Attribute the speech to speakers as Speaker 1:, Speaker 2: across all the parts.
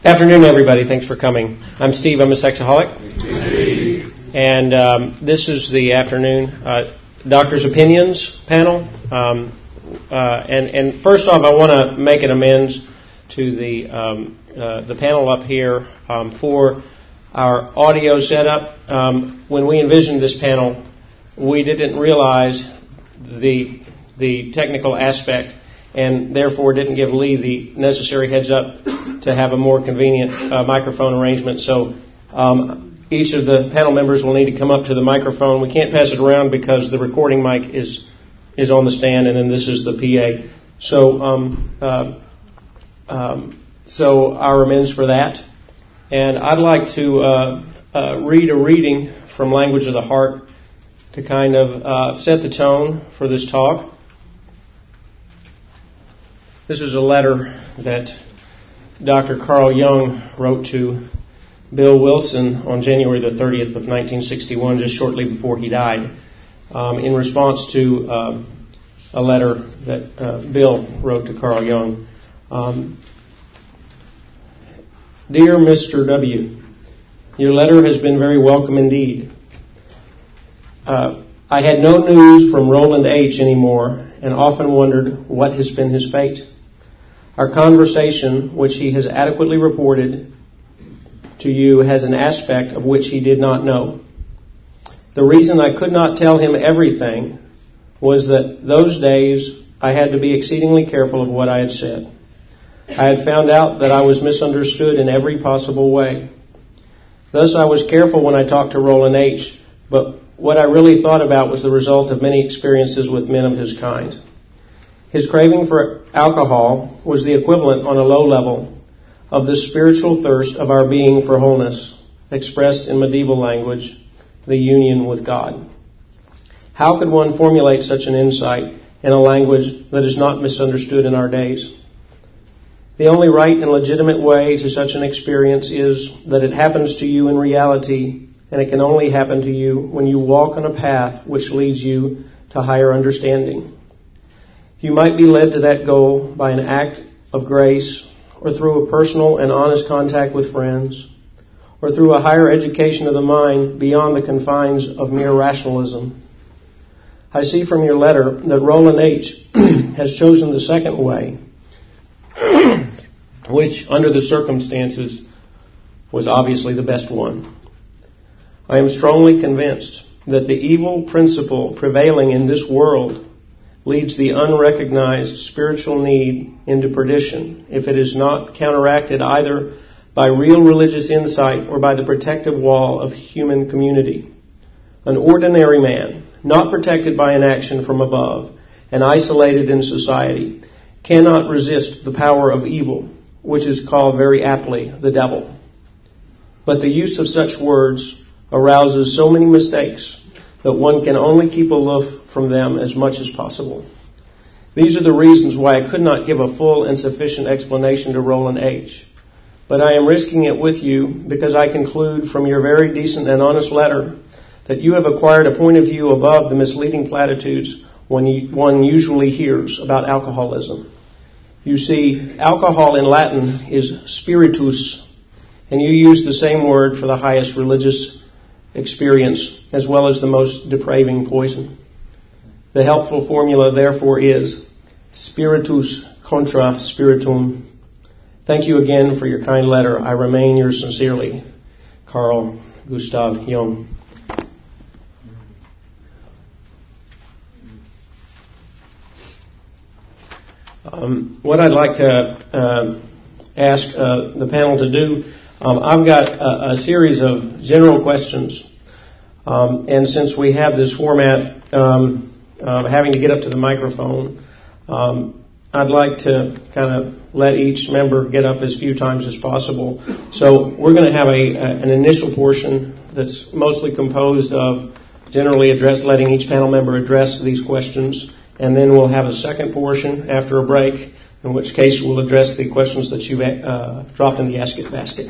Speaker 1: Afternoon, everybody. Thanks for coming. I'm Steve. I'm a sexaholic. And this is the afternoon Doctor's Opinions panel. And first off, I want to make an amends to the panel up here for our audio setup. When we envisioned this panel, we didn't realize the technical aspect, and therefore didn't give Lee the necessary heads up to have a more convenient microphone arrangement. So each of the panel members will need to come up to the microphone. We can't pass it around because the recording mic is on the stand, and then this is the PA. So our amends for that. And I'd like to read a reading from Language of the Heart to kind of set the tone for this talk. This is a letter that Dr. Carl Jung wrote to Bill Wilson on January the 30th of 1961, just shortly before he died, in response to a letter that Bill wrote to Carl Jung. Dear Mr. W., your letter has been very welcome indeed. I had no news from Roland H. anymore and often wondered what has been his fate. Our conversation, which he has adequately reported to you, has an aspect of which he did not know. The reason I could not tell him everything was that those days I had to be exceedingly careful of what I had said. I had found out that I was misunderstood in every possible way. Thus I was careful when I talked to Roland H., but what I really thought about was the result of many experiences with men of his kind. His craving for alcohol was the equivalent on a low level of the spiritual thirst of our being for wholeness, expressed in medieval language, the union with God. How could one formulate such an insight in a language that is not misunderstood in our days? The only right and legitimate way to such an experience is that it happens to you in reality, and it can only happen to you when you walk on a path which leads you to higher understanding. You might be led to that goal by an act of grace, or through a personal and honest contact with friends, or through a higher education of the mind beyond the confines of mere rationalism. I see from your letter that Roland H. has chosen the second way, which, under the circumstances, was obviously the best one. I am strongly convinced that the evil principle prevailing in this world leads the unrecognized spiritual need into perdition if it is not counteracted either by real religious insight or by the protective wall of human community. An ordinary man, not protected by an action from above and isolated in society, cannot resist the power of evil, which is called very aptly the devil. But the use of such words arouses so many mistakes that one can only keep aloof from them as much as possible. These are the reasons why I could not give a full and sufficient explanation to Roland H. But I am risking it with you because I conclude from your very decent and honest letter that you have acquired a point of view above the misleading platitudes one usually hears about alcoholism. You see, alcohol in Latin is spiritus, and you use the same word for the highest religious experience as well as the most depraving poison. The helpful formula, therefore, is spiritus contra spiritum. Thank you again for your kind letter. I remain yours sincerely, Carl Gustav Jung. What I'd like to ask the panel to do, I've got a series of general questions, and since we have this format having to get up to the microphone, I'd like to kind of let each member get up as few times as possible. So we're going to have an initial portion that's mostly composed of generally letting each panel member address these questions, and then we'll have a second portion after a break, in which case we'll address the questions that you've dropped in the Ask It basket.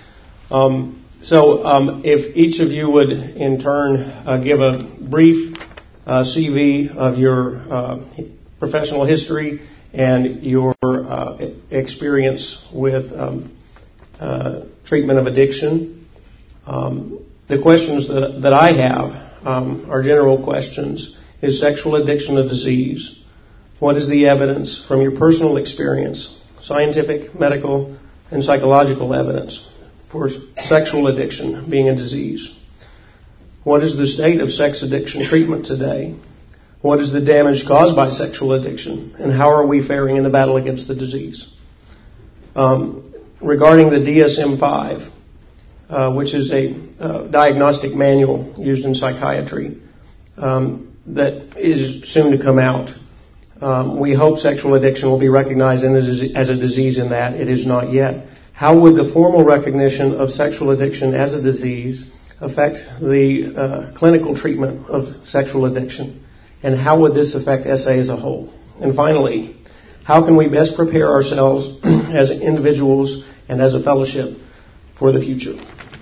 Speaker 1: So if each of you would in turn give a brief CV of your professional history and your experience with treatment of addiction. The questions that I have are general questions. Is sexual addiction a disease? What is the evidence from your personal experience, scientific, medical, and psychological evidence for sexual addiction being a disease? What is the state of sex addiction treatment today? What is the damage caused by sexual addiction? And how are we faring in the battle against the disease? Regarding the DSM-5, which is a diagnostic manual used in psychiatry that is soon to come out, we hope sexual addiction will be recognized as a disease in that. It is not yet. How would the formal recognition of sexual addiction as a disease affect the clinical treatment of sexual addiction? And how would this affect SA as a whole? And finally, how can we best prepare ourselves as individuals and as a fellowship for the future?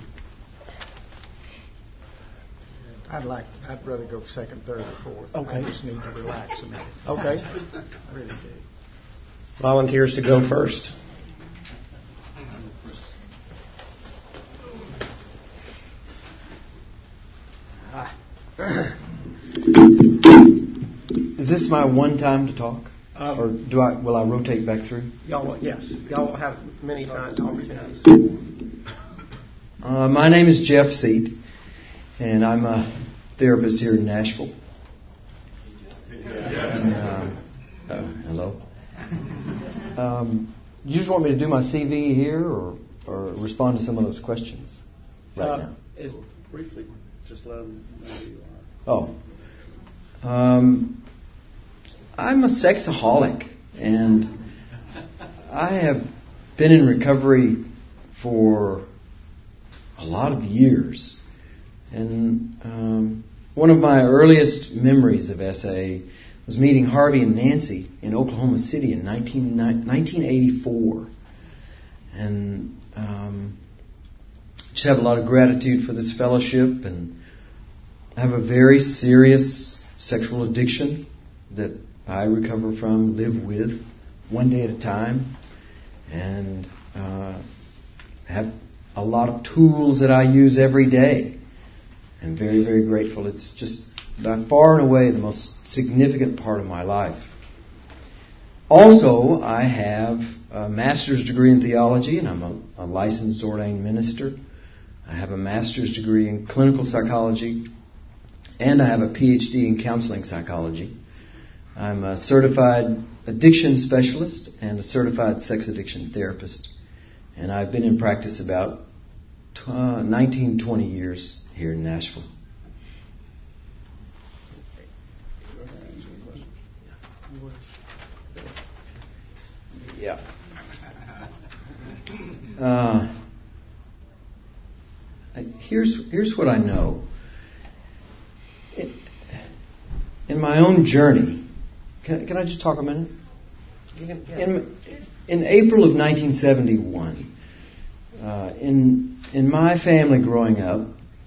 Speaker 2: I'd rather go second, third, or fourth.
Speaker 1: Okay.
Speaker 2: I just need to relax a minute.
Speaker 1: Okay.
Speaker 2: I really do.
Speaker 1: Volunteers to go first.
Speaker 3: Is this my one time to talk? Or will I rotate back through?
Speaker 1: Yes. Y'all will have many times opportunities.
Speaker 3: My name is Jeff Seat, and I'm a therapist here in Nashville. Hello. You just want me to do my CV here, or respond to some of those questions right now?
Speaker 4: Briefly, just let them know who you are.
Speaker 3: I'm a sexaholic, and I have been in recovery for a lot of years. And one of my earliest memories of SA was meeting Harvey and Nancy in Oklahoma City in 1984. And just have a lot of gratitude for this fellowship, and I have a very serious sexual addiction that I recover from, live with, one day at a time, and have a lot of tools that I use every day. I'm very, very grateful. It's just by far and away the most significant part of my life. Also, I have a master's degree in theology, and I'm a licensed ordained minister. I have a master's degree in clinical psychology, and I have a PhD in counseling psychology. I'm a certified addiction specialist and a certified sex addiction therapist. And I've been in practice about 19, 20 years here in Nashville. Yeah. Here's what I know. In my own journey, can I just talk a minute? In April of 1971, in my family growing up,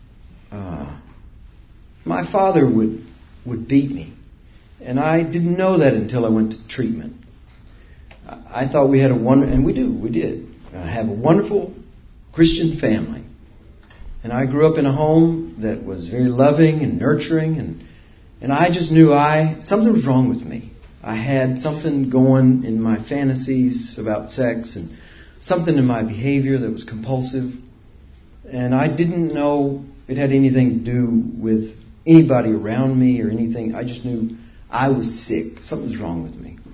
Speaker 3: my father would beat me, and I didn't know that until I went to treatment. I thought we had we did have a wonderful Christian family, and I grew up in a home that was very loving and nurturing, and I just knew something was wrong with me. I had something going in my fantasies about sex and something in my behavior that was compulsive. And I didn't know it had anything to do with anybody around me or anything. I just knew I was sick. Something's wrong with me.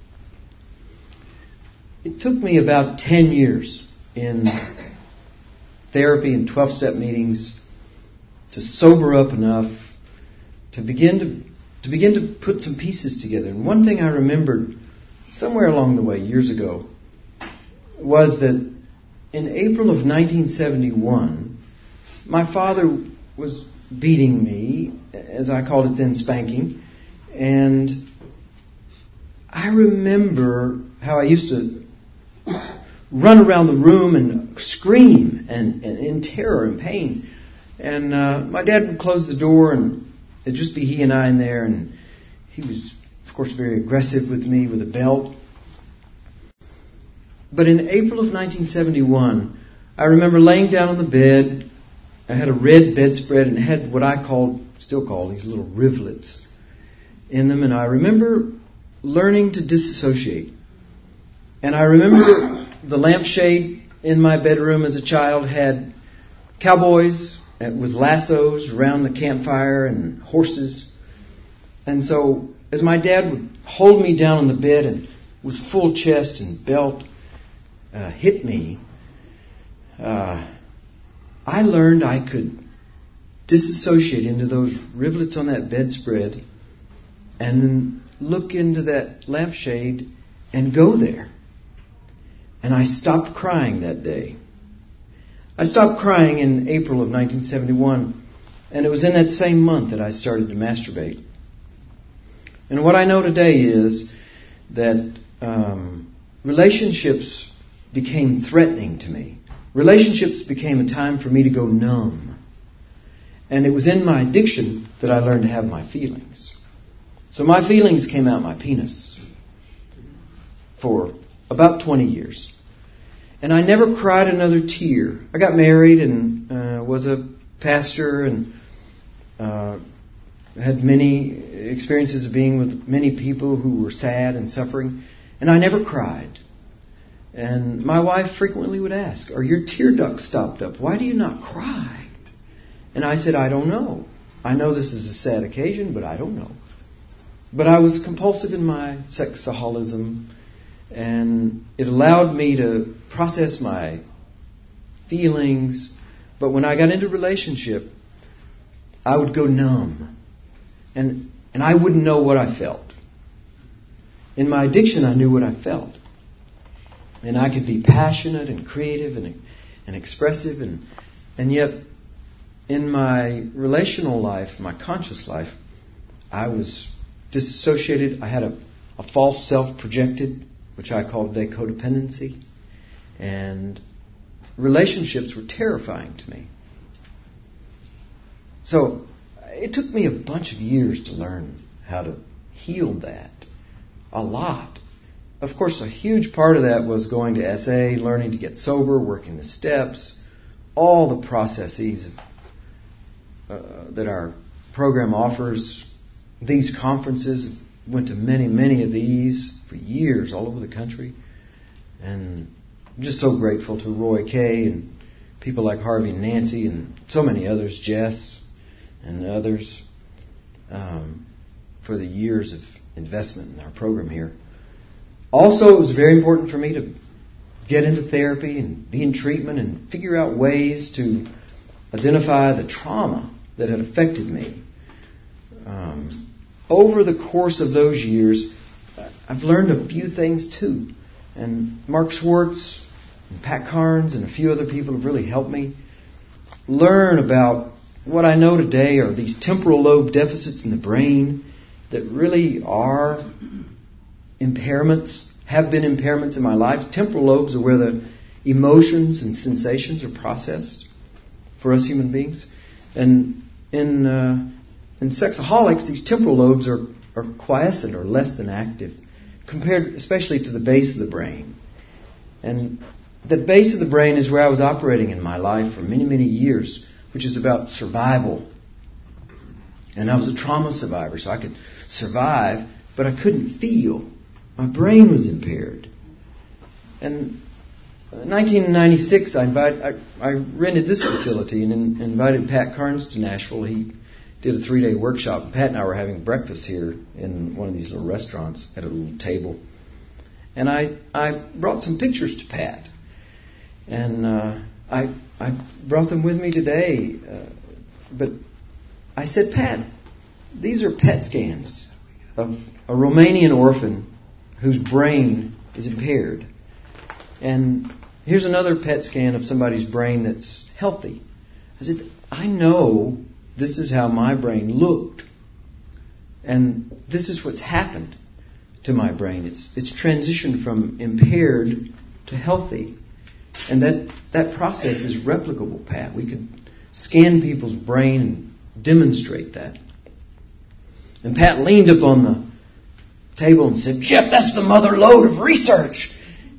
Speaker 3: It took me about 10 years in therapy and 12-step meetings to sober up enough to begin to put some pieces together. And one thing I remembered somewhere along the way years ago was that in April of 1971, my father was beating me, as I called it then, spanking. And I remember how I used to run around the room and scream and in terror and pain. And my dad would close the door, and it'd just be he and I in there, and he was, of course, very aggressive with me with a belt. But in April of 1971, I remember laying down on the bed. I had a red bedspread and it had what I still call these little rivulets in them. And I remember learning to disassociate. And I remember the lampshade in my bedroom as a child had cowboys with lassos around the campfire and horses. And so as my dad would hold me down on the bed and with full chest and belt hit me, I learned I could disassociate into those rivulets on that bedspread and then look into that lampshade and go there. And I stopped crying that day. I stopped crying in April of 1971, and it was in that same month that I started to masturbate. And what I know today is that relationships became threatening to me. Relationships became a time for me to go numb. And it was in my addiction that I learned to have my feelings. So my feelings came out my penis for about 20 years. And I never cried another tear. I got married and was a pastor and had many experiences of being with many people who were sad and suffering. And I never cried. And my wife frequently would ask, "Are your tear ducts stopped up? Why do you not cry?" And I said, "I don't know. I know this is a sad occasion, but I don't know." But I was compulsive in my sexaholism, and it allowed me to process my feelings. But when I got into a relationship, I would go numb. And I wouldn't know what I felt. In my addiction, I knew what I felt. And I could be passionate and creative and expressive. And yet, in my relational life, my conscious life, I was disassociated. I had a false self projected, which I called codependency. And relationships were terrifying to me. So it took me a bunch of years to learn how to heal that. A lot. Of course, a huge part of that was going to SA, learning to get sober, working the steps, all the processes that our program offers. These conferences, went to many, many of these for years all over the country. And I'm just so grateful to Roy Kay and people like Harvey and Nancy and so many others, Jess and others, for the years of investment in our program here. Also, it was very important for me to get into therapy and be in treatment and figure out ways to identify the trauma that had affected me. Over the course of those years, I've learned a few things too. And Mark Schwartz and Pat Carnes and a few other people have really helped me learn about what I know today are these temporal lobe deficits in the brain that really are impairments, have been impairments in my life. Temporal lobes are where the emotions and sensations are processed for us human beings. And in sexaholics, these temporal lobes are quiescent or less than active, compared especially to the base of the brain. And the base of the brain is where I was operating in my life for many, many years, which is about survival. And I was a trauma survivor, so I could survive, but I couldn't feel. My brain was impaired. And in 1996, I rented this facility and invited Pat Carnes to Nashville. He did a 3-day workshop. Pat and I were having breakfast here in one of these little restaurants at a little table. And I brought some pictures to Pat. And I brought them with me today. But I said, "Pat, these are PET scans of a Romanian orphan whose brain is impaired. And here's another PET scan of somebody's brain that's healthy." I said, "I know this is how my brain looked. And this is what's happened to my brain. It's transitioned from impaired to healthy. And that process is replicable, Pat. We could scan people's brain and demonstrate that." And Pat leaned up on the table and said, "Jeff, that's the mother lode of research."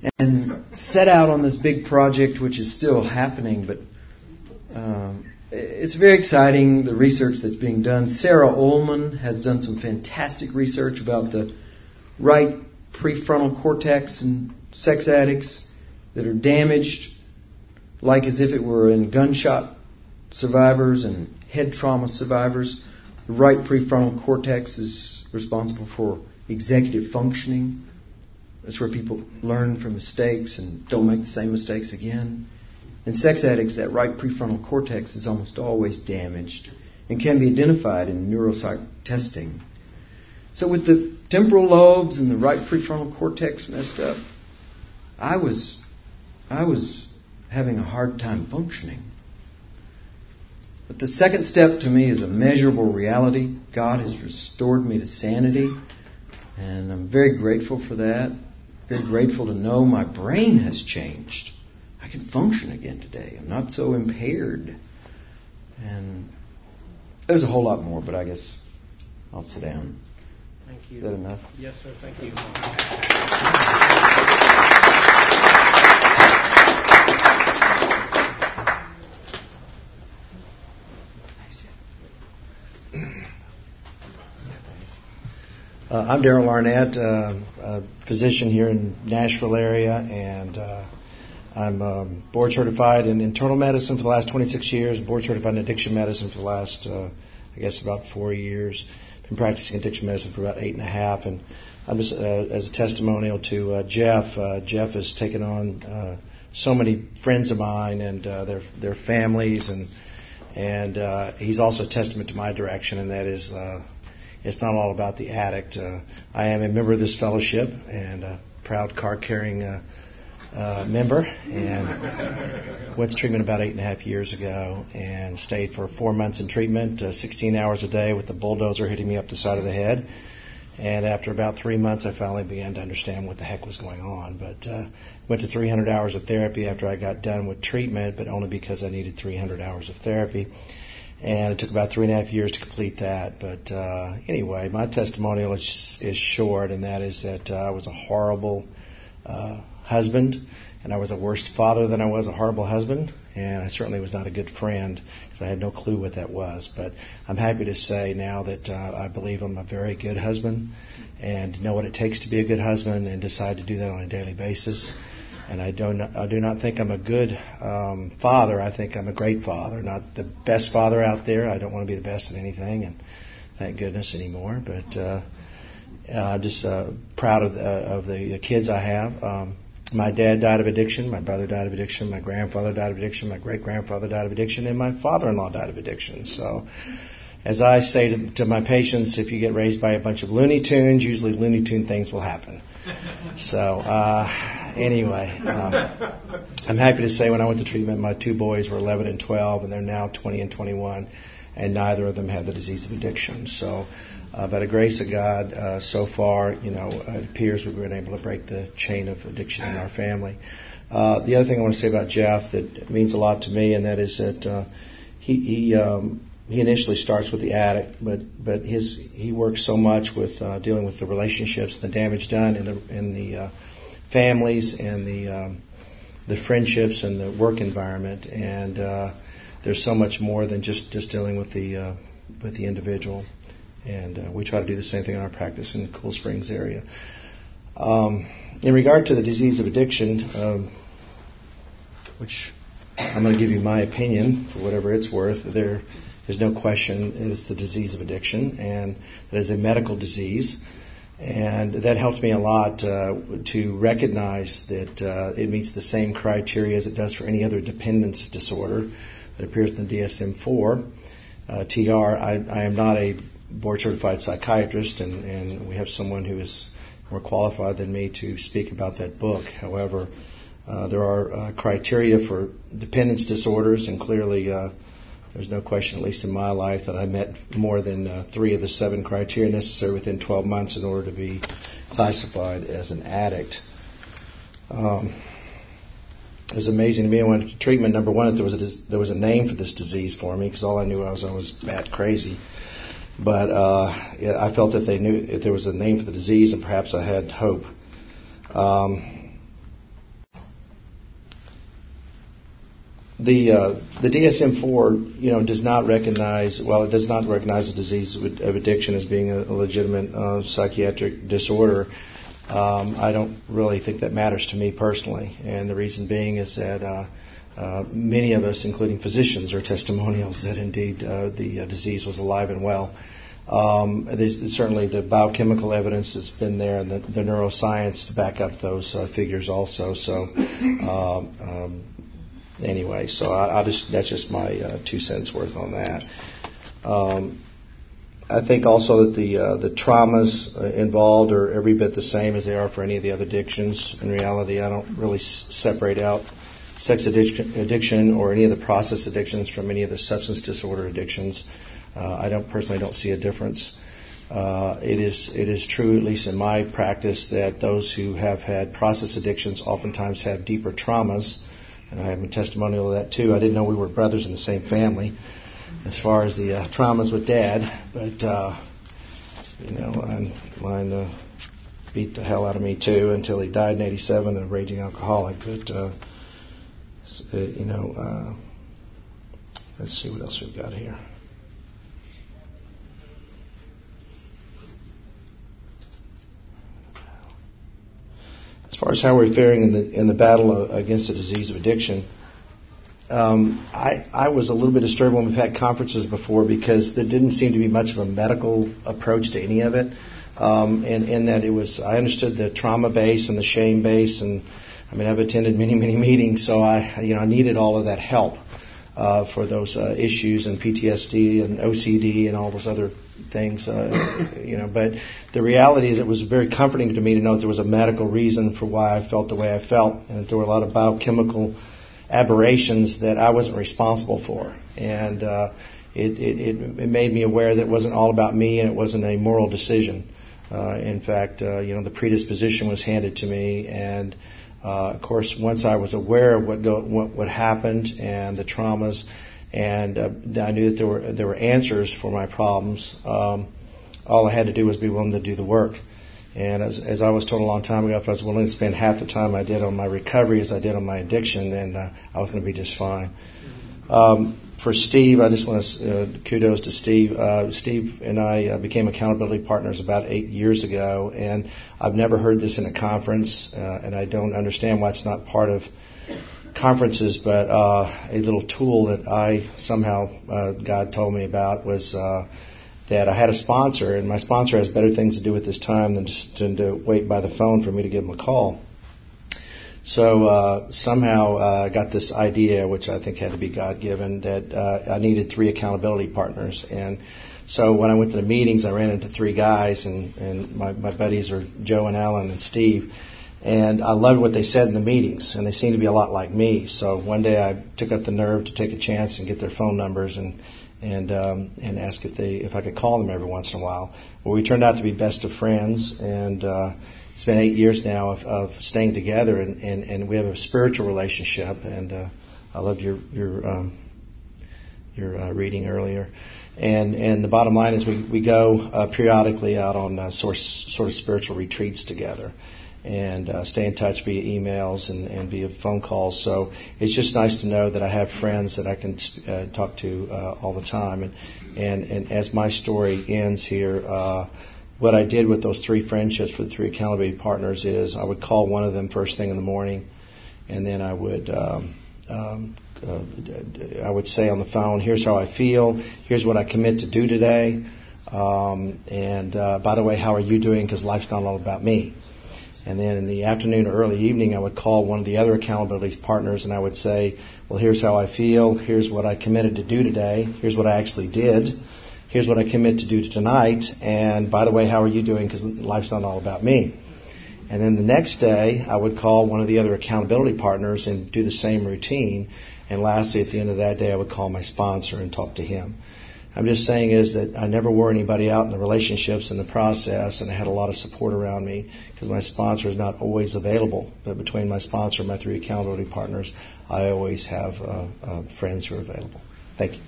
Speaker 3: and set out on this big project, which is still happening, but it's very exciting, the research that's being done. Sarah Ullman has done some fantastic research about the right prefrontal cortex in sex addicts that are damaged, like as if it were in gunshot survivors and head trauma survivors. The right prefrontal cortex is responsible for executive functioning. That's where people learn from mistakes and don't make the same mistakes again. In sex addicts, that right prefrontal cortex is almost always damaged and can be identified in neuropsych testing. So with the temporal lobes and the right prefrontal cortex messed up, I was having a hard time functioning. But the second step to me is a measurable reality. God has restored me to sanity, and I'm very grateful for that. Very grateful to know my brain has changed. I can function again today. I'm not so impaired. And there's a whole lot more, but I guess I'll sit down.
Speaker 1: Thank you.
Speaker 3: Is that enough?
Speaker 1: Yes, sir. Thank you.
Speaker 5: I'm Darrell Arnett, a physician here in Nashville area, and I'm board certified in internal medicine for the last 26 years, board certified in addiction medicine for the last, about 4 years. Been practicing addiction medicine for about 8.5, and I'm just, as a testimonial to Jeff. Jeff has taken on so many friends of mine and their families, and he's also a testament to my direction, and that is it's not all about the addict. I am a member of this fellowship and a proud card-carrying member, and went to treatment about 8.5 years ago and stayed for 4 months in treatment, 16 hours a day with the bulldozer hitting me up the side of the head. And after about 3 months, I finally began to understand what the heck was going on. But went to 300 hours of therapy after I got done with treatment, but only because I needed 300 hours of therapy. And it took about 3.5 years to complete that. But anyway, my testimonial is short, and that is that I was a horrible husband, and I was a worse father than I was a horrible husband, and I certainly was not a good friend because I had no clue what that was. But I'm happy to say now that I believe I'm a very good husband and know what it takes to be a good husband and decide to do that on a daily basis. And I do not think I'm a good father. I think I'm a great father, not the best father out there. I don't want to be the best at anything, and thank goodness anymore. But I'm just proud of the kids I have. My dad died of addiction. My brother died of addiction. My grandfather died of addiction. My great-grandfather died of addiction. And my father-in-law died of addiction. So as I say to my patients, if you get raised by a bunch of Looney Tunes, usually Looney Tune things will happen. So anyway, I'm happy to say when I went to treatment, my 2 boys were 11 and 12, and they're now 20 and 21, and neither of them had the disease of addiction. So by the grace of God, so far, it appears we've been able to break the chain of addiction in our family. The other thing I want to say about Jeff that means a lot to me, and that is that he initially starts with the addict, but he works so much with dealing with the relationships, the damage done in the families and the friendships and the work environment, and there's so much more than just dealing with the individual. And we try to do the same thing in our practice in the Cool Springs area. In regard to the disease of addiction, which I'm going to give you my opinion for whatever it's worth, there's no question it's the disease of addiction, and that is a medical disease. And that helped me a lot to recognize that it meets the same criteria as it does for any other dependence disorder that appears in the DSM-4. TR, I am not a board-certified psychiatrist, and we have someone who is more qualified than me to speak about that book. However, there are criteria for dependence disorders, and clearly there's no question, at least in my life, that I met more than 3 of the 7 criteria necessary within 12 months in order to be classified as an addict. It was amazing to me. I went to treatment. Number one, there was a name for this disease for me, because all I knew was I was bat crazy. But I felt if there was a name for the disease, and perhaps I had hope. the DSM-4, does not recognize the disease of addiction as being a legitimate psychiatric disorder. I don't really think that matters to me personally, and the reason being is that many of us, including physicians, are testimonials that indeed the disease was alive and well. Certainly the biochemical evidence has been there, and the neuroscience to back up those figures also. So anyway, so that's just my 2 cents worth on that. I think also that the traumas involved are every bit the same as they are for any of the other addictions. In reality, I don't really separate out sex addiction or any of the process addictions from any of the substance disorder addictions. I personally don't see a difference. It is true, at least in my practice, that those who have had process addictions oftentimes have deeper traumas, and I have a testimonial of that too. I didn't know we were brothers in the same family as far as the traumas with Dad, but mine beat the hell out of me too until he died in '87, a raging alcoholic. But let's see what else we've got here. As far as how we're faring in the battle against the disease of addiction, I was a little bit disturbed when we've had conferences before because there didn't seem to be much of a medical approach to any of it. In that I understood the trauma base and the shame base, and I've attended many meetings, so I needed all of that help for those issues and PTSD and OCD and all those other things, But the reality is, it was very comforting to me to know that there was a medical reason for why I felt the way I felt, and that there were a lot of biochemical aberrations that I wasn't responsible for, and it made me aware that it wasn't all about me and it wasn't a moral decision. In fact, the predisposition was handed to me, and of course, once I was aware of what happened and the traumas, and I knew that there were answers for my problems, all I had to do was be willing to do the work. And as I was told a long time ago, if I was willing to spend half the time I did on my recovery as I did on my addiction, then I was going to be just fine. For Steve, I just want to kudos to Steve. Steve and I became accountability partners about 8 years ago, and I've never heard this in a conference, and I don't understand why it's not part of conferences, but a little tool that I somehow, God told me about was that I had a sponsor, and my sponsor has better things to do with his time than just to wait by the phone for me to give him a call. So somehow I got this idea, which I think had to be God-given, that I needed 3 accountability partners. And so when I went to the meetings, I ran into 3 guys, and my buddies are Joe and Alan and Steve. And I loved what they said in the meetings, and they seemed to be a lot like me. So one day I took up the nerve to take a chance and get their phone numbers and ask if I could call them every once in a while. Well, we turned out to be best of friends, and it's been 8 years now of staying together, and we have a spiritual relationship. And I loved your reading earlier. And the bottom line is we go periodically out on sort of spiritual retreats together, and stay in touch via emails and via phone calls. So it's just nice to know that I have friends that I can talk to all the time. And as my story ends here, what I did with those 3 friendships for the 3 accountability partners is I would call one of them first thing in the morning, and then I would say on the phone, here's how I feel, here's what I commit to do today, and by the way, how are you doing, because life's not all about me. And then in the afternoon or early evening, I would call one of the other accountability partners, and I would say, well, here's how I feel, here's what I committed to do today, here's what I actually did, here's what I commit to do tonight, and by the way, how are you doing, because life's not all about me. And then the next day, I would call one of the other accountability partners and do the same routine. And lastly, at the end of that day, I would call my sponsor and talk to him. I'm just saying is that I never wore anybody out in the relationships in the process, and I had a lot of support around me because my sponsor is not always available. But between my sponsor and my 3 accountability partners, I always have friends who are available. Thank you.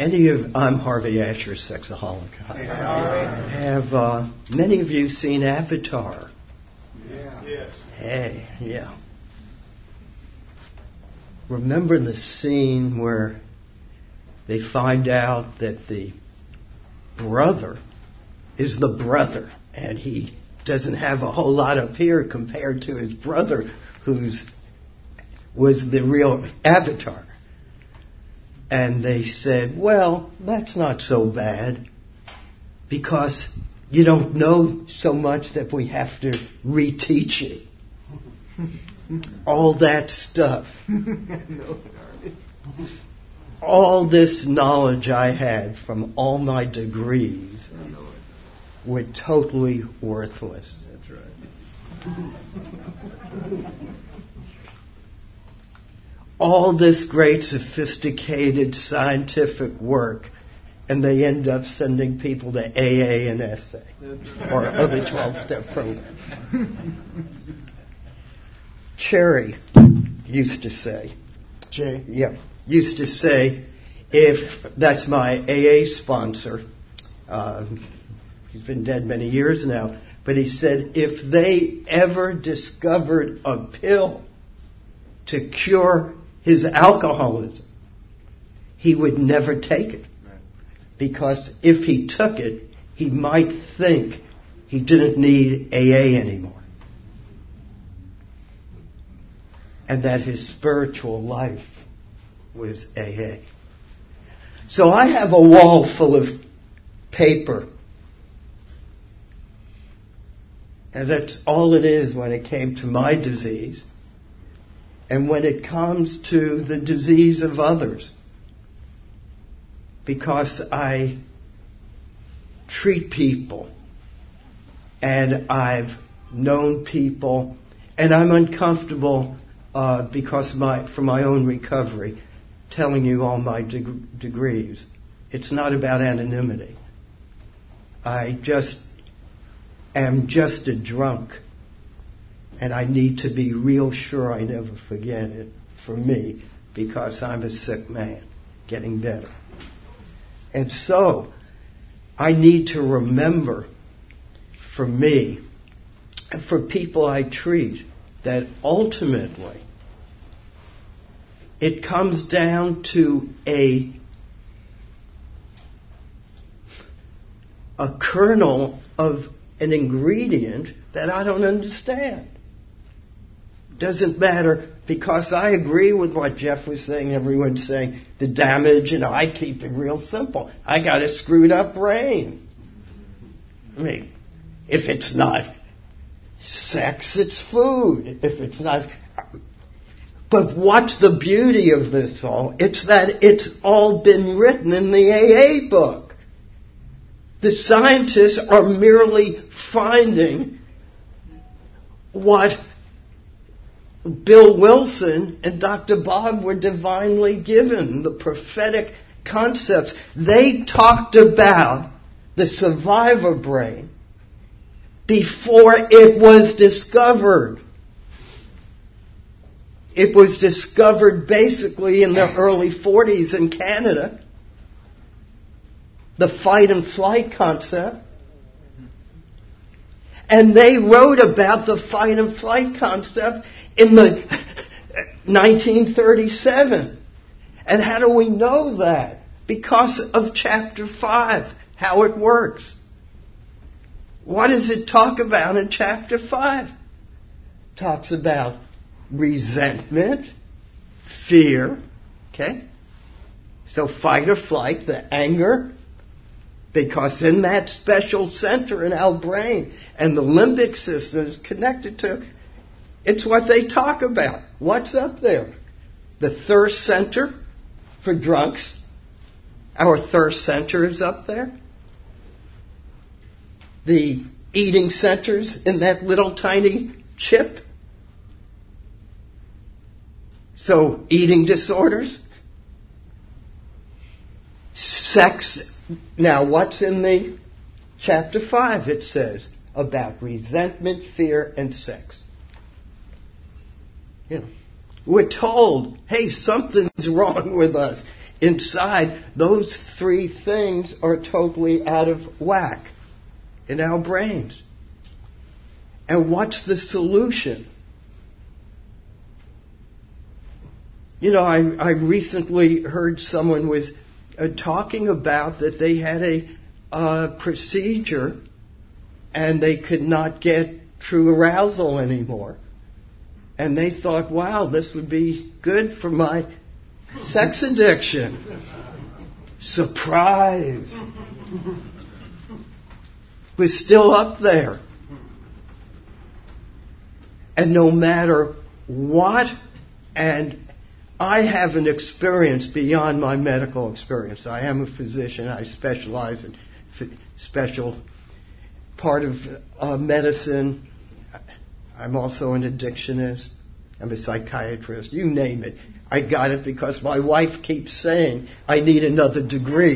Speaker 6: I'm Harvey Asher, sexaholic. Have many of you seen Avatar?
Speaker 2: Yeah.
Speaker 4: Yes.
Speaker 6: Hey, yeah. Remember the scene where they find out that the brother is the brother, and he doesn't have a whole lot up here compared to his brother, was the real Avatar. And they said, well, that's not so bad, because you don't know so much that we have to reteach it. All that stuff. All this knowledge I had from all my degrees were totally worthless.
Speaker 4: That's right.
Speaker 6: All this great sophisticated scientific work, and they end up sending people to AA and SA or other 12-step programs. Cherry used to say, used to say, if that's my AA sponsor, he's been dead many years now, but he said if they ever discovered a pill to cure his alcoholism, he would never take it. Because if he took it, he might think he didn't need AA anymore. And that his spiritual life was AA. So I have a wall full of paper. And that's all it is when it came to my disease. And when it comes to the disease of others. Because I treat people. And I've known people. And I'm uncomfortable because for my own recovery, telling you all my degrees. It's not about anonymity. I am just a drunk. And I need to be real sure I never forget it for me, because I'm a sick man getting better. And so I need to remember, for me, and for people I treat, that ultimately it comes down to a kernel of an ingredient that I don't understand. Doesn't matter, because I agree with what Jeff was saying, everyone's saying, the damage, and I keep it real simple. I got a screwed up brain. I mean, if it's not sex, it's food. If it's not... But what's the beauty of this all? It's that it's all been written in the AA book. The scientists are merely finding what Bill Wilson and Dr. Bob were divinely given, the prophetic concepts. They talked about the survivor brain before it was discovered. It was discovered basically in the early 40s in Canada. The fight and flight concept. And they wrote about the fight and flight concept in the 1937. And how do we know that? Because of chapter 5, how it works. What does it talk about in chapter 5? It talks about resentment, fear, okay? So fight or flight, the anger, because in that special center in our brain, and the limbic system is connected to, it's what they talk about. What's up there? The thirst center for drunks. Our thirst center is up there. The eating centers in that little tiny chip. So, eating disorders. Sex. Now, what's in the chapter 5? It says about resentment, fear, and sex. You know, we're told, hey, something's wrong with us inside, those three things are totally out of whack in our brains. And what's the solution? You know, I recently heard someone was talking about that they had a procedure and they could not get true arousal anymore. And they thought, wow, this would be good for my sex addiction. Surprise! We're still up there. And no matter what, and I have an experience beyond my medical experience. I am a physician. I specialize in special part of medicine. I'm also an addictionist. I'm a psychiatrist. You name it. I got it because my wife keeps saying I need another degree.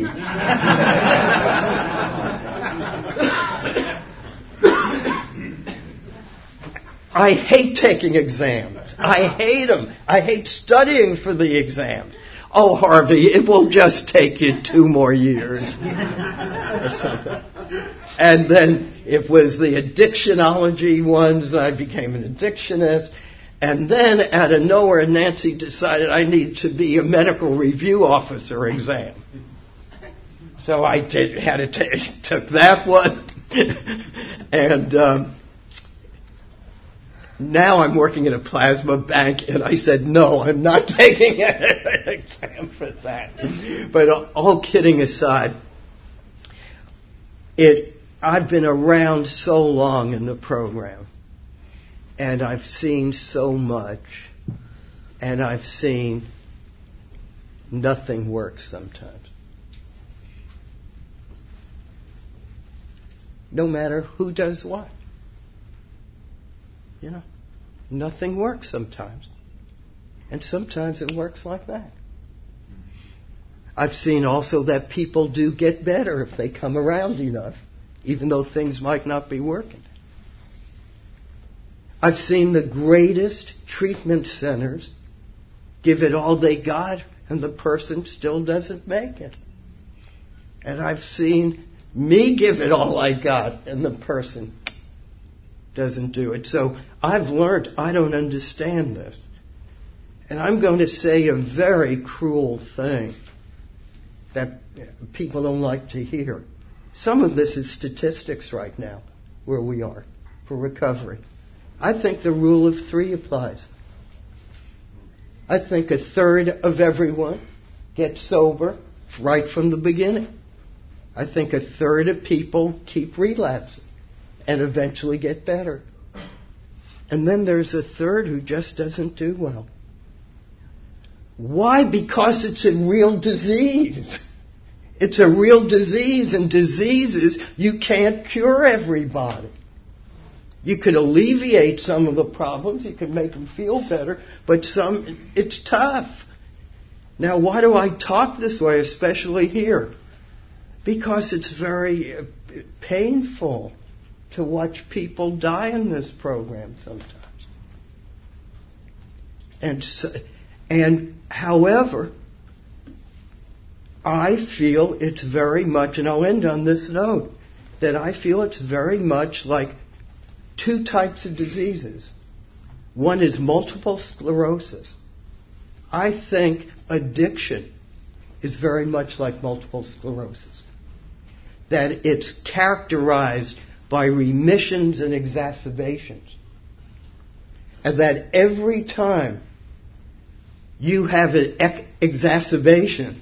Speaker 6: I hate taking exams. I hate them. I hate studying for the exams. Oh, Harvey, it will just take you 2 more years. Or something. And then it was the addictionology ones. I became an addictionist. And then out of nowhere, Nancy decided I need to be a medical review officer exam. So I took that one. And now I'm working at a plasma bank, and I said, no, I'm not taking an exam for that. But all kidding aside, I've been around so long in the program, and I've seen so much, and I've seen nothing work sometimes. No matter who does what. You know, nothing works sometimes. And sometimes it works like that. I've seen also that people do get better if they come around enough, even though things might not be working. I've seen the greatest treatment centers give it all they got, and the person still doesn't make it. And I've seen me give it all I got, and the person doesn't do it. So I've learned I don't understand this. And I'm going to say a very cruel thing that people don't like to hear. Some of this is statistics right now, where we are, for recovery. I think the rule of 3 applies. I think 1/3 of everyone gets sober right from the beginning. I think 1/3 of people keep relapsing and eventually get better. And then there's 1/3 who just doesn't do well. Why? Because it's a real disease. It's a real disease, and diseases, you can't cure everybody. You could alleviate some of the problems, you could make them feel better, but it's tough. Now, why do I talk this way, especially here? Because it's very painful to watch people die in this program sometimes. And however, I feel it's very much, and I'll end on this note, that I feel it's very much like 2 types of diseases. One is multiple sclerosis. I think addiction is very much like multiple sclerosis. That it's characterized by remissions and exacerbations. And that every time you have an exacerbation,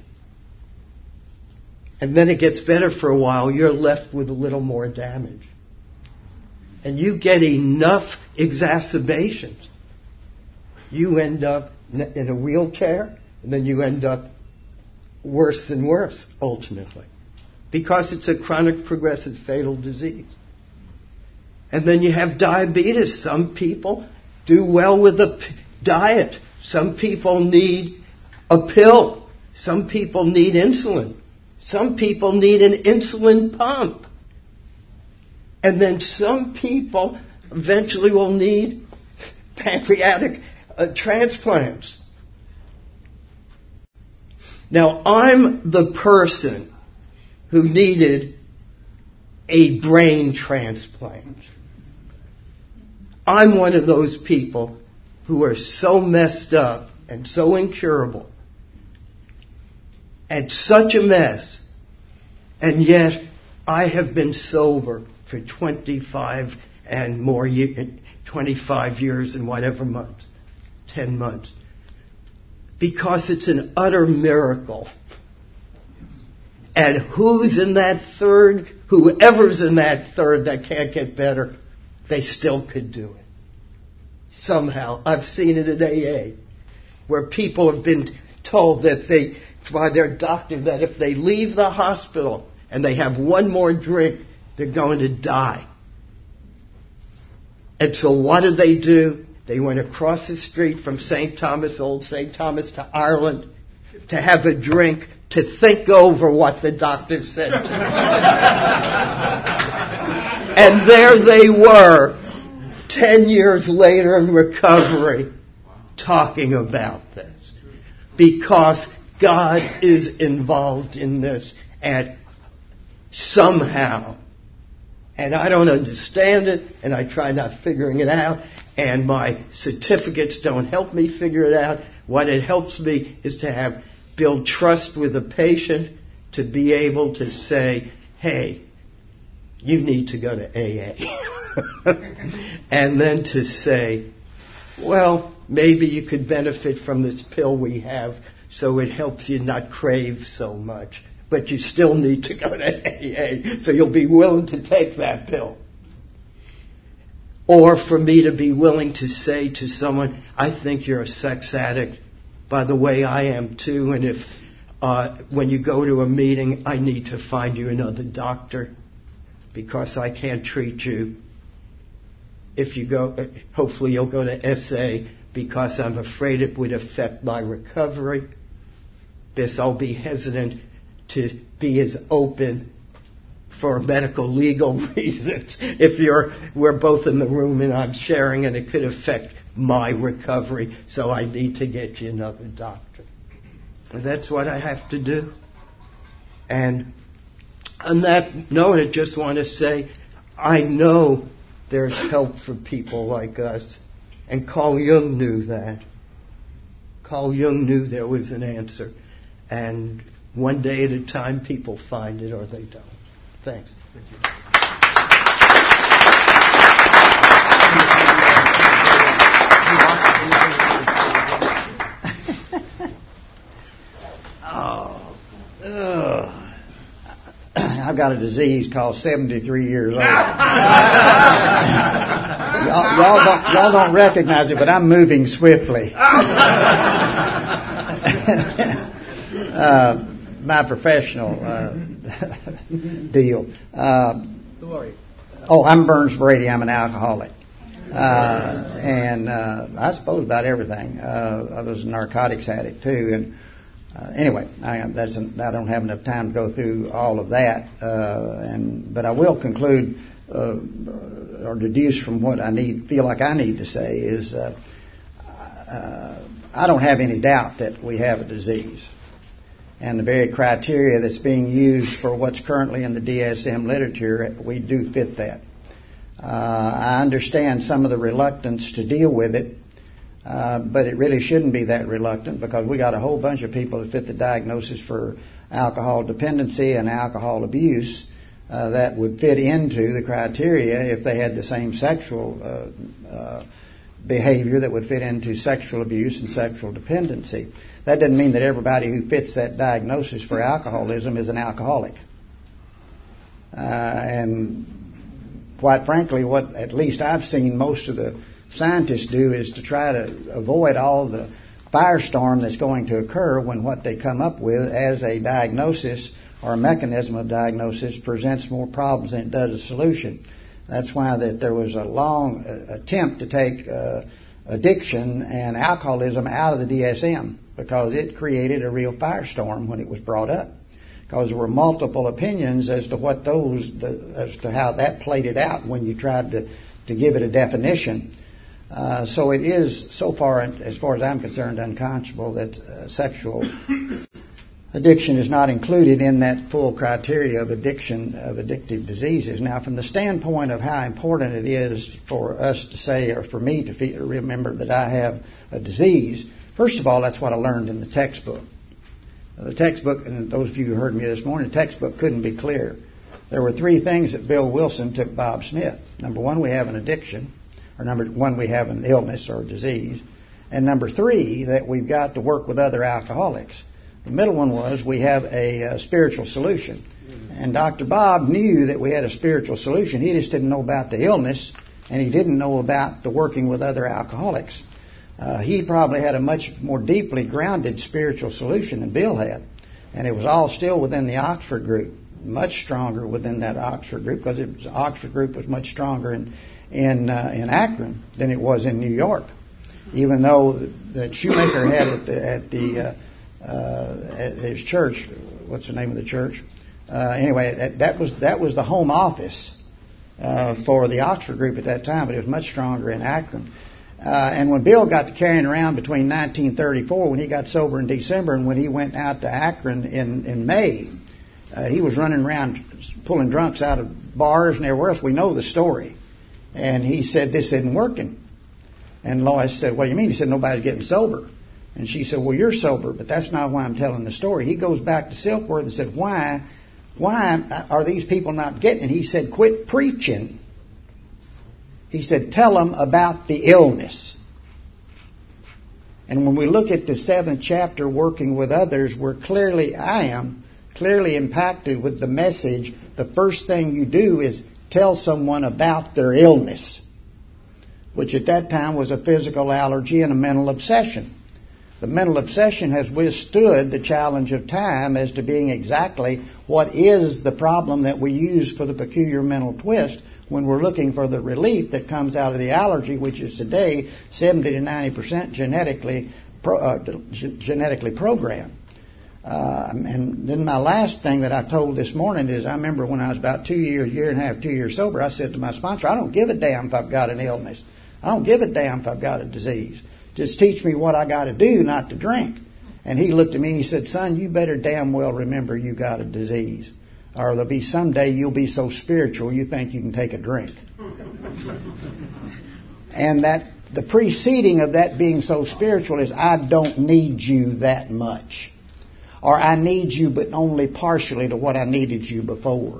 Speaker 6: and then it gets better for a while, you're left with a little more damage. And you get enough exacerbations, you end up in a wheelchair, and then you end up worse and worse, ultimately. Because it's a chronic progressive fatal disease. And then you have diabetes. Some people do well with a diet. Some people need a pill. Some people need insulin. Some people need an insulin pump. And then some people eventually will need pancreatic transplants. Now, I'm the person who needed a brain transplant. I'm one of those people who are so messed up and so incurable and such a mess, and yet I have been sober for 25 and more 25 years and whatever months, 10 months, because it's an utter miracle. And who's in that third? Whoever's in that third that can't get better, they still could do it. Somehow. I've seen it at AA, where people have been told that by their doctor that if they leave the hospital and they have one more drink, they're going to die. And so what did they do? They went across the street from St. Thomas, old St. Thomas, to Ireland to have a drink, to think over what the doctor said to them. And there they were, 10 years later in recovery, talking about this. Because God is involved in this, and somehow, and I don't understand it, and I try not figuring it out, and my certificates don't help me figure it out. What it helps me is to build trust with the patient, to be able to say, hey, you need to go to AA. And then to say, well, maybe you could benefit from this pill we have so it helps you not crave so much. But you still need to go to AA, so you'll be willing to take that pill. Or for me to be willing to say to someone, I think you're a sex addict. By the way, I am too, and if when you go to a meeting, I need to find you another doctor because I can't treat you. If you go, hopefully you'll go to SA because I'm afraid it would affect my recovery. Because I'll be hesitant to be as open for medical legal reasons if we're both in the room and I'm sharing and it could affect my recovery, so I need to get you another doctor. And that's what I have to do. And on that note, I just want to say, I know there's help for people like us. And Carl Jung knew that. Carl Jung knew there was an answer. And one day at a time, people find it or they don't. Thanks. Thank you.
Speaker 2: I've got a disease called 73 years old. y'all don't recognize it, but I'm moving swiftly. My professional deal.
Speaker 6: Who are you?
Speaker 2: I'm Burns Brady. I'm an alcoholic. And I suppose about everything. I was a narcotics addict too, and anyway, I don't have enough time to go through all of that. But I will conclude or deduce from what I feel like I need to say is I don't have any doubt that we have a disease. And the very criteria that's being used for what's currently in the DSM literature, we do fit that. I understand some of the reluctance to deal with it, but it really shouldn't be that reluctant because we got a whole bunch of people that fit the diagnosis for alcohol dependency and alcohol abuse that would fit into the criteria if they had the same sexual behavior that would fit into sexual abuse and sexual dependency. That doesn't mean that everybody who fits that diagnosis for alcoholism is an alcoholic. And quite frankly, what at least I've seen most of the scientists do is to try to avoid all the firestorm that's going to occur when what they come up with as a diagnosis or a mechanism of diagnosis presents more problems than it does a solution. That's why that there was a long attempt to take addiction and alcoholism out of the DSM because it created a real firestorm when it was brought up. Because there were multiple opinions as to as to how that played it out when you tried to give it a definition. So it is, so far as I'm concerned, unconscionable that sexual addiction is not included in that full criteria of addictive diseases. Now, from the standpoint of how important it is for us to say, or for me to remember that I have a disease, first of all, that's what I learned in the textbook. The textbook, and those of you who heard me this morning, the textbook couldn't be clearer. There were 3 things that Bill Wilson took Bob Smith. Number 1, we have an addiction. Or number 1, we have an illness or a disease. And number 3, that we've got to work with other alcoholics. The middle one was we have a spiritual solution. And Dr. Bob knew that we had a spiritual solution. He just didn't know about the illness, and he didn't know about the working with other alcoholics. He probably had a much more deeply grounded spiritual solution than Bill had. And it was all still within the Oxford group, much stronger within that Oxford group, because the Oxford group was much stronger in Akron than it was in New York. Even though that Shoemaker had at his church, what's the name of the church? Anyway, that was the home office for the Oxford group at that time, but it was much stronger in Akron. And when Bill got to carrying around between 1934, when he got sober in December, and when he went out to Akron in May, he was running around pulling drunks out of bars and everywhere else. We know the story. And he said, "This isn't working." And Lois said, "What do you mean?" He said, "Nobody's getting sober." And she said, "Well, you're sober, but that's not why I'm telling the story." He goes back to Silkworth and said, Why are these people not getting it? He said, "Quit preaching." He said, "Tell them about the illness." And when we look at the 7th chapter, working with others, I am clearly impacted with the message. The first thing you do is tell someone about their illness, which at that time was a physical allergy and a mental obsession. The mental obsession has withstood the challenge of time as to being exactly what is the problem that we use for the peculiar mental twist when we're looking for the relief that comes out of the allergy, which is today 70 to 90% genetically programmed. And then my last thing that I told this morning is, I remember when I was about 2 years sober, I said to my sponsor, "I don't give a damn if I've got an illness. I don't give a damn if I've got a disease. Just teach me what I got to do not to drink." And he looked at me and he said, "Son, you better damn well remember you got a disease. Or there'll be someday you'll be so spiritual you think you can take a drink." And that the preceding of that being so spiritual is, I don't need you that much. Or I need you but only partially to what I needed you before.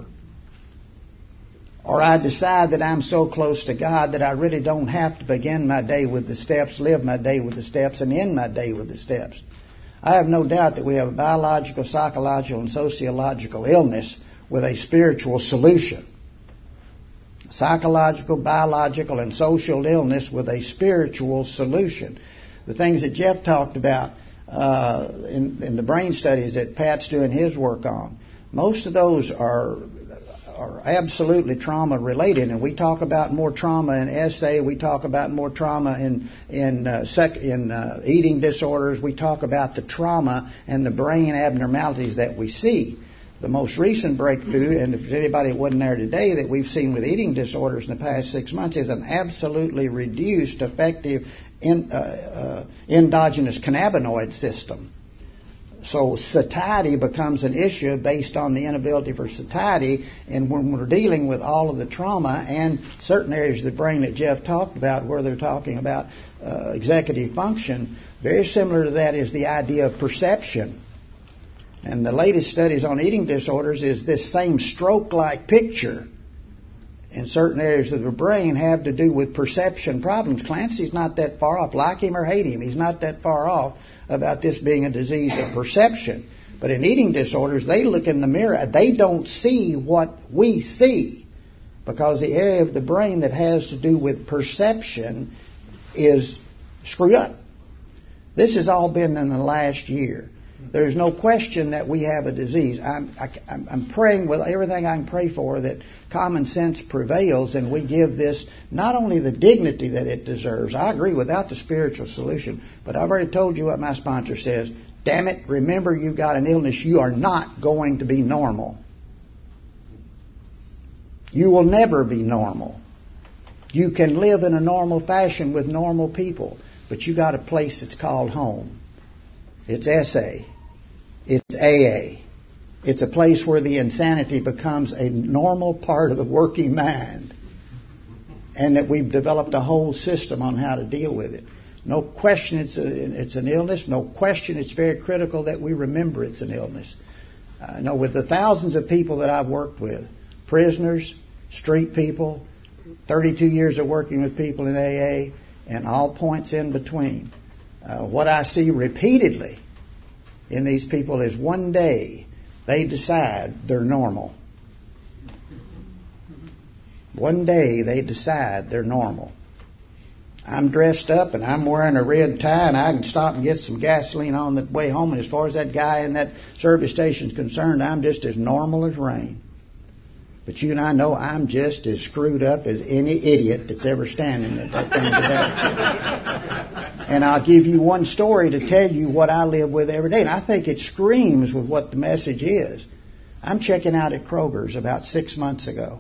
Speaker 2: Or I decide that I'm so close to God that I really don't have to begin my day with the steps, live my day with the steps, and end my day with the steps. I have no doubt that we have a biological, psychological, and sociological illness with a spiritual solution. Psychological, biological, and social illness with a spiritual solution. The things that Jeff talked about in the brain studies that Pat's doing his work on, most of those are absolutely trauma related, and we talk about more trauma in SA. We talk about more trauma in eating disorders. We talk about the trauma and the brain abnormalities that we see. The most recent breakthrough, and if anybody wasn't there today, that we've seen with eating disorders in the past 6 months is an absolutely reduced effective endogenous cannabinoid system. So satiety becomes an issue based on the inability for satiety, and when we're dealing with all of the trauma and certain areas of the brain that Jeff talked about where they're talking about executive function, very similar to that is the idea of perception. And the latest studies on eating disorders is this same stroke-like picture in certain areas of the brain have to do with perception problems. Clancy's not that far off. Like him or hate him, he's not that far off about this being a disease of perception. But in eating disorders, they look in the mirror. They don't see what we see because the area of the brain that has to do with perception is screwed up. This has all been in the last year. There's no question that we have a disease. I'm praying with everything I can pray for that common sense prevails and we give this not only the dignity that it deserves. I agree without the spiritual solution, but I've already told you what my sponsor says. Damn it, remember you've got an illness. You are not going to be normal. You will never be normal. You can live in a normal fashion with normal people, but you got a place that's called home. It's SA. It's AA. It's a place where the insanity becomes a normal part of the working mind. And that we've developed a whole system on how to deal with it. No question it's an illness. No question it's very critical that we remember it's an illness. With the thousands of people that I've worked with, prisoners, street people, 32 years of working with people in AA, and all points in between, what I see repeatedly in these people is one day they decide they're normal. One day they decide they're normal. I'm dressed up and I'm wearing a red tie and I can stop and get some gasoline on the way home. And as far as that guy in that service station is concerned, I'm just as normal as rain. But you and I know I'm just as screwed up as any idiot that's ever standing at that thing today. And I'll give you one story to tell you what I live with every day. And I think it screams with what the message is. I'm checking out at Kroger's about 6 months ago.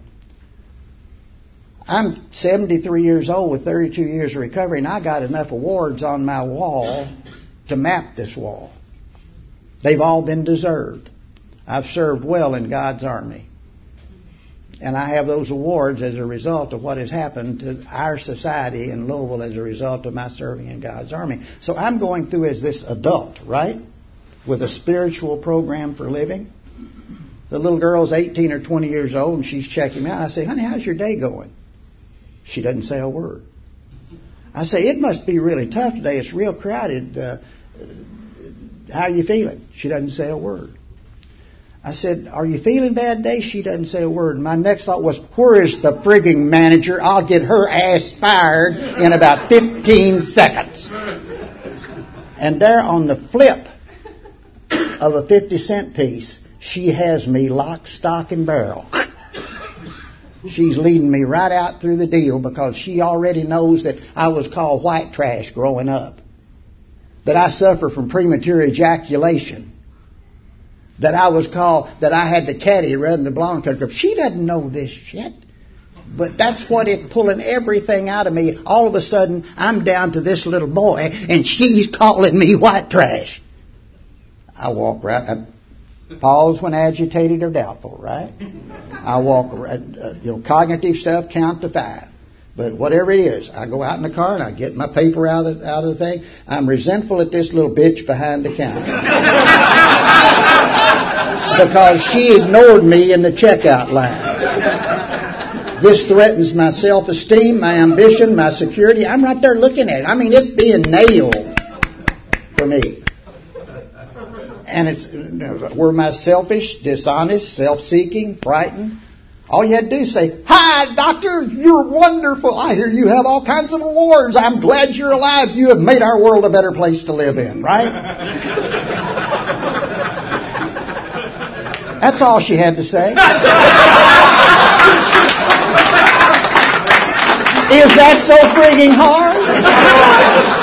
Speaker 2: I'm 73 years old with 32 years of recovery, and I got enough awards on my wall to map this wall. They've all been deserved. I've served well in God's army. And I have those awards as a result of what has happened to our society in Louisville as a result of my serving in God's army. So I'm going through as this adult, right, with a spiritual program for living. The little girl's 18 or 20 years old, and she's checking me out. I say, honey, how's your day going? She doesn't say a word. I say, it must be really tough today. It's real crowded. How are you feeling? She doesn't say a word. I said, are you feeling bad today? She doesn't say a word. My next thought was, where is the frigging manager? I'll get her ass fired in about 15 seconds. And there on the flip of a 50-cent piece, she has me lock, stock, and barrel. She's leading me right out through the deal because she already knows that I was called white trash growing up. That I suffer from premature ejaculation. That I was called, that I had the caddy rather than the blonde cut. She doesn't know this shit. But that's what it's pulling everything out of me. All of a sudden, I'm down to this little boy and she's calling me white trash. I walk right... Pause when agitated or doubtful, right? I walk around, cognitive stuff, count to 5. But whatever it is, I go out in the car and I get my paper out of the thing. I'm resentful at this little bitch behind the counter. Because she ignored me in the checkout line. This threatens my self-esteem, my ambition, my security. I'm right there looking at it. I mean, it's being nailed for me. And were my selfish, dishonest, self-seeking, frightened? All you had to do is say, hi, doctor, you're wonderful. I hear you have all kinds of awards. I'm glad you're alive. You have made our world a better place to live in, right? That's all she had to say. Is that so frigging hard?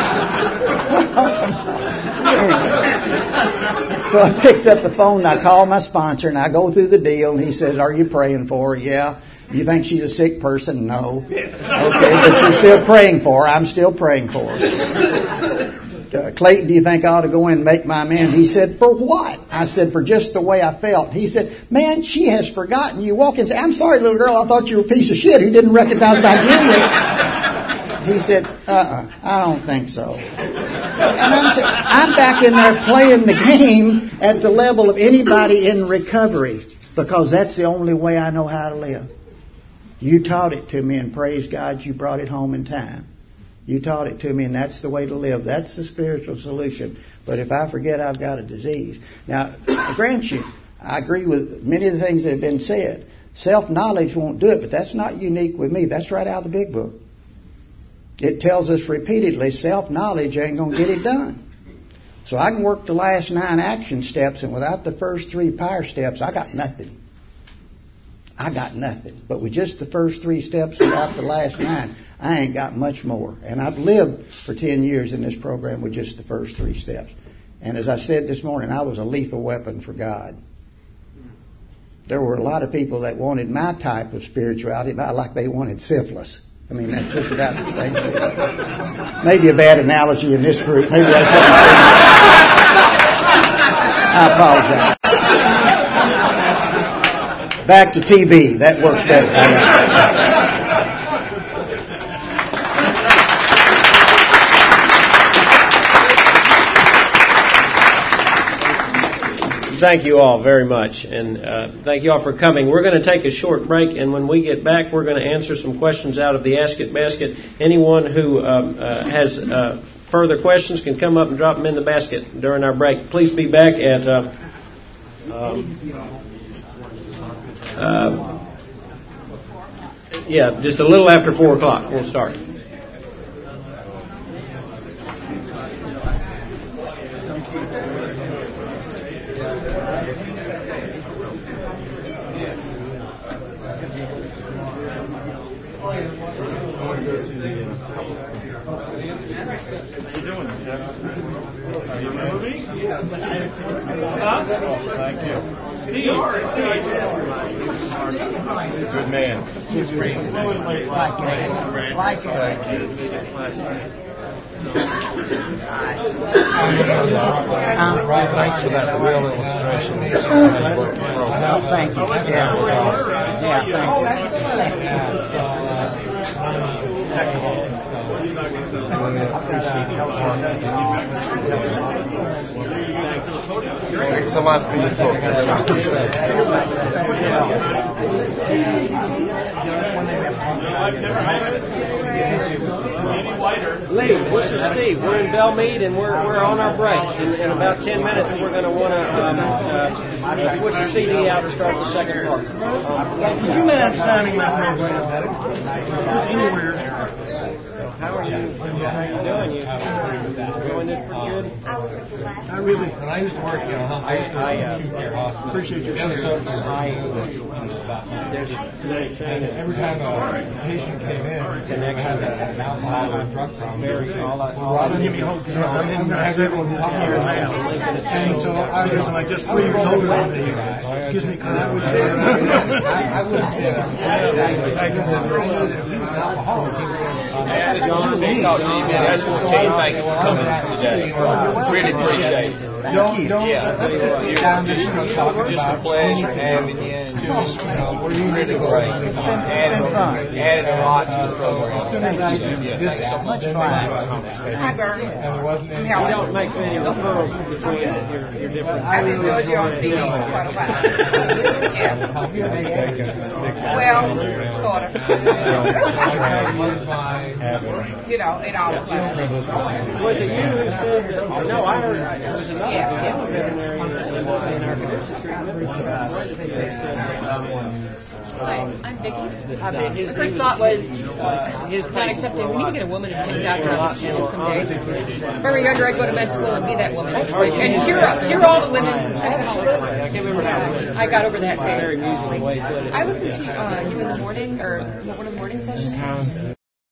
Speaker 2: So I picked up the phone and I called my sponsor and I go through the deal and he says, are you praying for her? Yeah. You think she's a sick person? No. Okay, but you're still praying for her. I'm still praying for her. Clayton, do you think I ought to go in and make my amends? He said, for what? I said, for just the way I felt. He said, man, she has forgotten you. Walk in and say, I'm sorry, little girl, I thought you were a piece of shit who didn't recognize my identity. He said, I don't think so. And I'm back in there playing the game at the level of anybody in recovery because that's the only way I know how to live. You taught it to me, and praise God you brought it home in time. You taught it to me, and that's the way to live. That's the spiritual solution. But if I forget I've got a disease. Now, I grant you, I agree with many of the things that have been said. Self-knowledge won't do it, but that's not unique with me. That's right out of the big book. It tells us repeatedly, self-knowledge ain't going to get it done. So I can work the last 9 action steps, and without the first 3 power steps, I got nothing. I got nothing. But with just the first 3 steps without the last 9, I ain't got much more. And I've lived for 10 years in this program with just the first 3 steps. And as I said this morning, I was a lethal weapon for God. There were a lot of people that wanted my type of spirituality, like they wanted syphilis. I mean, that's just about the same thing. Maybe a bad analogy in this group. Maybe I I apologize. Back to TB. That works better.
Speaker 1: Thank you all very much, and thank you all for coming. We're going to take a short break, and when we get back, we're going to answer some questions out of the Ask It basket. Anyone who has further questions can come up and drop them in the basket during our break. Please be back at just a little after 4 o'clock. We'll start.
Speaker 7: Thank you. Steve. Good man. He's great. Thanks for that real illustration.
Speaker 2: Thank you.
Speaker 7: Thanks a lot for your talk.
Speaker 1: Lee, this is Steve. We're in Belmead, and we're on our break. In about 10 minutes, we're going to want to switch the CD out and start the second part.
Speaker 4: Would you mind signing my program? Anywhere.
Speaker 1: How are you? How are you doing? You enjoying it pretty good?
Speaker 4: I really
Speaker 8: When I used to work, I
Speaker 4: appreciate your
Speaker 1: there's
Speaker 8: and every time a patient came in, I had an alcohol or drug problem.
Speaker 4: give me a hold. I'm going to have everyone talk here now. And so I was like just 3 years older than me. Excuse me, can I would say
Speaker 8: I wouldn't say that. I know that he was an alcoholic.
Speaker 7: John, that's what Jane, thank you for coming today. Really appreciate it.
Speaker 8: Let's just sit down and talk about
Speaker 7: Just a pleasure having you, and just, really great. Added a lot to the program.
Speaker 8: as soon as I did that,
Speaker 7: much
Speaker 8: then
Speaker 9: Hi, Bert.
Speaker 8: and it wasn't any
Speaker 1: We don't make many referrals between your different...
Speaker 9: I've enjoyed you on TV for quite a while. Yeah. Well, sort of. You know, in all the places.
Speaker 1: Was it you who said that... No, I heard there was another veterinary in our
Speaker 10: I'm Vicki. The first thought was not accepting. We need to get a woman to be a doctor on this channel someday. If I were younger, I'd go to med school and be that woman. And hear all the women.
Speaker 1: I can't remember how.
Speaker 10: I got over that phase.
Speaker 1: Very musical way to put it.
Speaker 10: I listened to you in the morning, or one of the morning sessions.